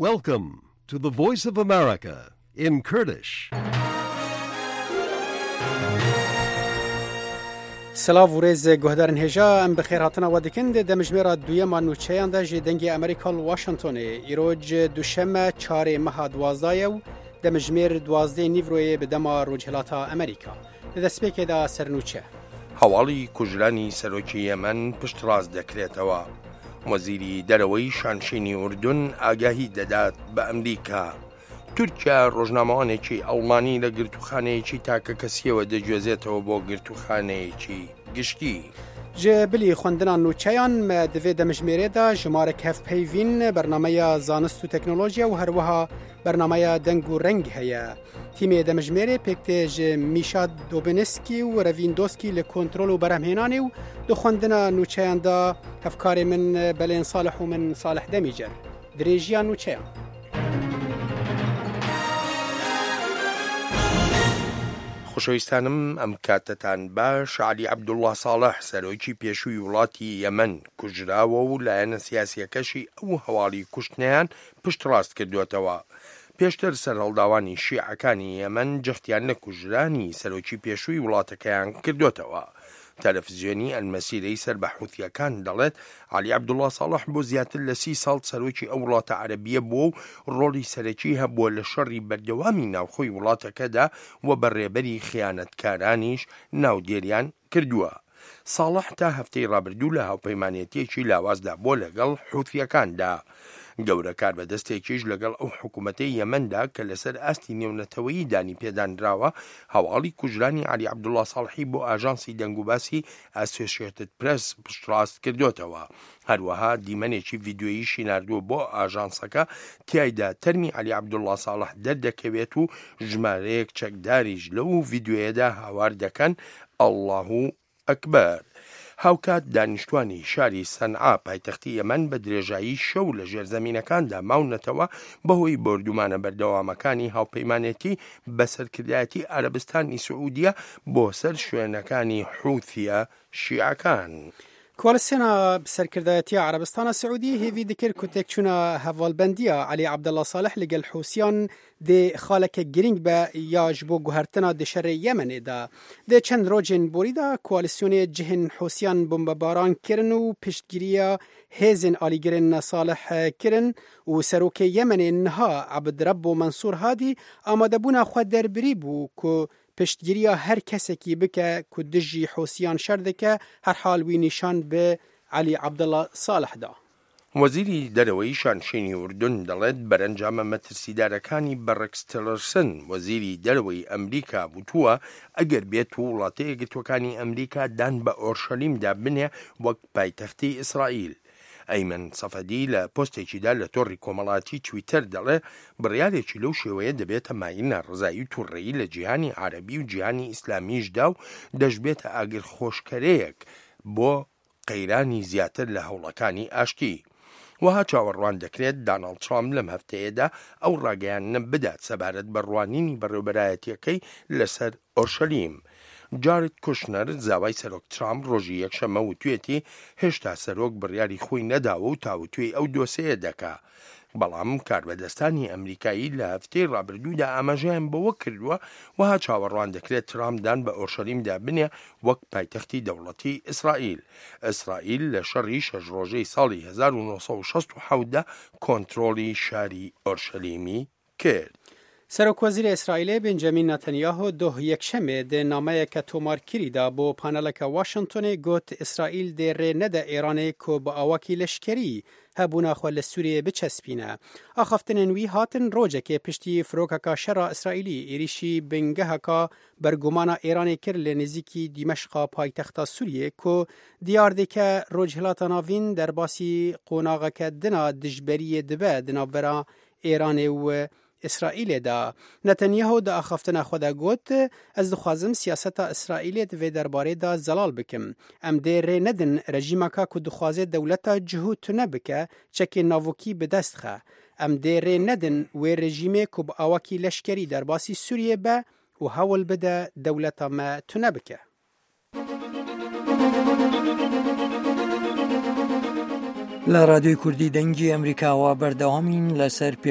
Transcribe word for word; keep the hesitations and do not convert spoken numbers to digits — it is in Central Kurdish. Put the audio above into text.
Welcome to the Voice of America in Kurdish. سلاو و ریز گهدارن هجا ام بخیر هاتنا و دکند دمجمیر دویما نوچهان دا جدنگی امریکا واشنطن ایروج دوشمه چار ماه دوازده و دمجمیر دوازده نیوروی به دما روجهلاتا امریکا دستپیک دا سرنوچه هەواڵی کوژرانی سەرۆکی یەمەن پشت ڕاست دەکرێتەوە. وەزیری دەرەوەی شانشینی ئوردون ئاگاهی دەدات بە ئەمریکا. تورکیا ڕۆژنامەوانێکی ئەڵمانی لە گرتوخانەیەکی تاکە کەسیەوە دەگوێزێتەوە بۆ گرتوخانەیەکی گشتی. جبلی خوندنا نوچهان دوی دمجمیره دا جمارک هف پیوین برنامه زانست و تکنولوژیا و هروها برنامه دنگ و رنگ هیا. تیم دمجمیره پکتج میشاد دوبنسکی و رویندوسکی لکنترول و برهمهنانی و دو خوندنا نوچهان دا هفکار من بلین صالح و من صالح دمیجر. دریجیان نوچهان. خۆشەویستانم ئەم کاتتان باش. علی عەبدوڵڵا ساڵح سەرۆکی پێشووی وڵاتی یەمەن کوژراوە و لایەنە سیاسیەکەشی ئەو هەواڵی کوشتنیان پشت ڕاست کردوێتەوە. پێشتر سەرهەڵداوانی شیعەکانی یەمەن جەختیان لە کوژرانی سەرۆکی پێشووی وڵاتەکەیان کردوێتەوە. تەلەڤیزیۆنی ئەلمەسیرەی سەر بە حوتیەکان دەڵێت علی عەبدوڵڵا ساڵح بۆ زیاتر لە سی ساڵ سەرۆکی ئەو وڵاتە عەرەبیە بووە و ڕۆڵی سەرەکی هەبووە لە شەڕی بەردەوامی ناوخۆی وڵاتەکەدا و بەڕێبەری خیانەتکارانیش ناودێریان کردووە. ساڵح تا هەفتەی ڕابردوو لە هاوپەیمانێتیەکی لاوازدا بۆ لەگەڵ حوتیەکاندا. گەورە کار بەدەستێکیش لەگەڵ ئەو حکوومەتەی یەمەندا کە لەسەر ئاستی نێونەتەوەیی دانی پێدانراوە هەواڵی کوژرانی علی عەبدوڵڵا ساڵحی بۆ ئاژانسی دەنگوباسی ئاسۆسیێتد پرێس پشتڕاست کردوێتەوە. هەروەها دیمەنێکی ڤیدیۆییشی ناردووە بۆ ئاژانسەکە تیایدا تەرمی علی عەبدوڵڵا ساڵح دەردەکەوێت و ژمارەیەک چەکداریش لەو ڤیدیۆیەدا هاوار دەکەن ئەڵڵاهو ئەکبەر. هاوکات دانیشتوانی شاری سەنعا پایتەختی یەمەن بە درێژایی شەو لە ژێرزەمینەکاندا ماونەتەوە بەهۆی بردومانە بەردەوامەکانی هاوپەیمانێتی بەسەرکردایەتی عەرەبستانی سعودیە بۆ سەر شوێنەکانی حوتیە شیعەکان. کوالسینا بسرکردایەتی عربستان سعودی هیوی دکر کتک چونا هوالبندیا علی عەبدوڵڵا صالح لگل حوسیان ده خالک گرینگ به یاج بو گوهرتنا ده شر یمن دا ده چند روجین بوری دا کوالسیون جهن حوسیان بمباران کرن و پشتگیریا هیزن آلیگرن صالح کرن و سروک یمن نها عبد رب و منصور هادی آماده بونا خود در بری بو که پشتگیریا هر کسی کی بکه که دژی حوسیان شردکه هر حال وی نشان به علی عەبدوڵڵا صالح دا. وەزیری دەرەوەی شانشینی ئوردون دەڵێت بەرەنجامە مەترسیدارەکانی بەڕێکس تیلەرسن وەزیری دەرەوەی ئەمریکا بوتووە ئەگەر بێت و وڵاتە یەکگرتووەکانی ئەمریکا دان بە ئۆرشەلیمدا بنێ وەک پایتەختی ئیسرائیل. ئەیمن سەفەدی لە پۆستێکیدا لە تۆڕی کۆمەڵاتی تویتەر دەڵێ بڕیارێکی لەو شێوەیە دەبێتە مای ناڕزایی و تووڕەیی لە جیهانی عەرەبی و جیهانی ئیسلامیشدا و دەشبێتە ئاگر خۆشکەرەیەک بۆ قەیرانی زیاتر لە هەوڵەکانی ئاشتی. وها چاوەڕوان دەکرێت داناڵد ترامپ لەم هەفتەیەدا ئەو ڕاگەیانە بدات سەبارەت بە ڕوانینی بەڕێوەبەرایەتیەکەی لەسەر ئۆرشەلیم. جارد کوشنەر زاوای سەرۆک ترامپ ڕۆژی یەکشەمە وتوێتی هێشتا سەرۆک بڕیاری خۆی نەداوە و تاوتوێی ئەو دۆسەیە دەکا. بەڵام کاربەدەستانی ئەمریکایی لە هەفتەی ڕابردوودا ئاماژەیان بەوە کردووە وها چاوەڕوان دەکرێت ترامپدان بە ئۆرشەلیمدا بنێ وەک پایتەختی دەوڵەتی ئیسرائیل. ئیسرائیل لە شەڕی شەش ڕۆژەی ساڵی هەزار و نۆ سەد و شەست و حەوتدا کۆنتڕۆڵی شاری ئۆرشەلیمی کرد. سەرۆک وەزیری ئیسرائیل بنجامین نەتەنیاهو دۆ یەکشەمێ دێ نامەیەکە تۆمارکریدا بۆ پانەلەکە واشنطنێ گوت ئیسرائیل دێ ڕێ نەدە ئێرانێ کۆ بە ئاواکی لەشکەری هەبوونا خۆ لە سووریە بچەسپینە. ئاخافتنên wî hatin rojekê piştî firokeka şera İsraîlî êrişî bingeheka bergumana Îranê kir lê nêzîkî Dîmeşqa paytexta Sûriyê ku diyar dike rojhilata navîn derbasî qonaxeke dina dijberiyê dibe di navbera Îranê û İsraîlê da. Netanyahu da axaftina xwe de got ez dixwazim siyaseta İsraîlê di vê derbarê da zelal bikim. Em dê rê nedin rejîmeka ku dixwaze dewleta cihû tune bike çekê navokî bi dest xe. Em dê rê nedin wê rejîmê ku bi awakî leşkerî derbasî Sûriyê be û hewl bide dewleta me tune bike. لە رادیۆی کوردی دەنگی ئەمریکاوە بەردەوامین لەسەر